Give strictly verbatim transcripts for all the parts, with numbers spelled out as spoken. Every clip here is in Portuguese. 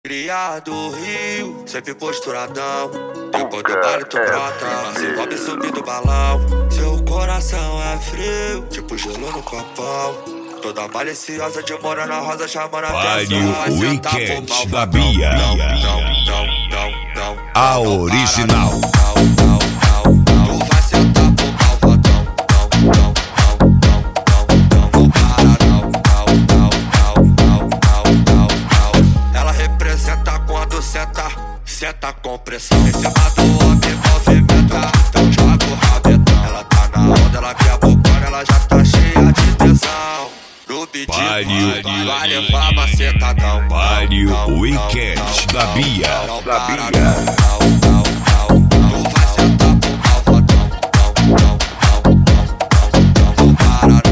Cria do Rio, sempre posturadão. Depois do baile tu brota, se sobe subir do balão. Seu coração é frio, tipo gelo no copão. Toda maliciosa de Morena Rosa chamando a atenção. Vai Weekend da Bia, a original. Tu vai sentar pro malvadão. Não para não. Ela representa quando senta, senta com pressão. Em cima do homem movimenta, então joga o rabetão. Ela tá na onda, ela quer bocona, ela já tá cheia de tesão. No pedido, vai levar macetadão. Vale o Weekend da Bia, da Bia. Tu vai sentar pro malvadão. Não para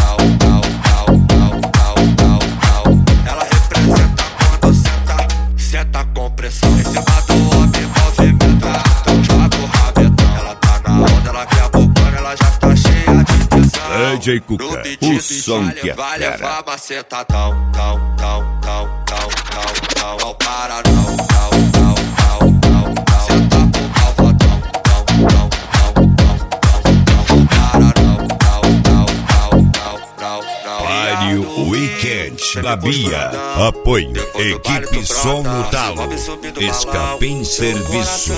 não. Ela representa quando senta, senta com pressão. Em cima do homem movimenta, então joga o rabetão. Ela tá na onda, ela quer bocona, ela já tá cheia de tesão. D J Cuca, o som que é vai fera. levar macetadão, tão, tão, tão, tão, tão, tão. Não para não, não, não, não, não, não. Senta pro malvadão, tão, tão, tão, tão, tão. Não para não, não, não, não, não, não. Vale o Weekend da Bia. Apoio, equipe Som no Talo. Escapim Serviço.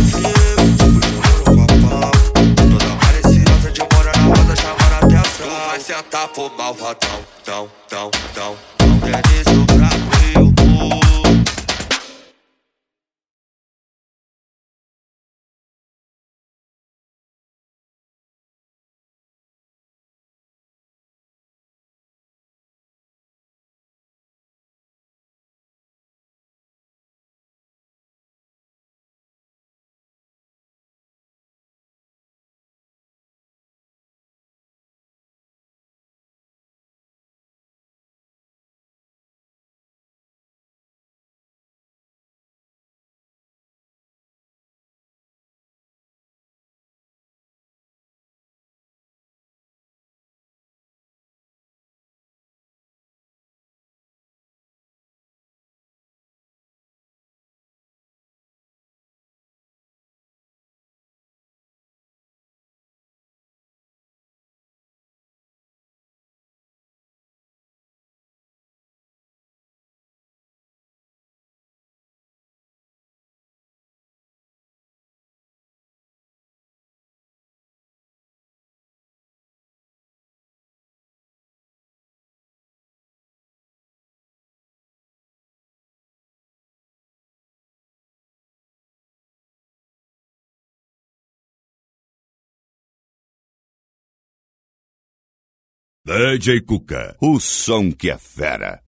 Vai sentar pro malvadão, tão, tão, tão, tão. Denise, o brabo e o burro. D J Cuca, o som que é fera.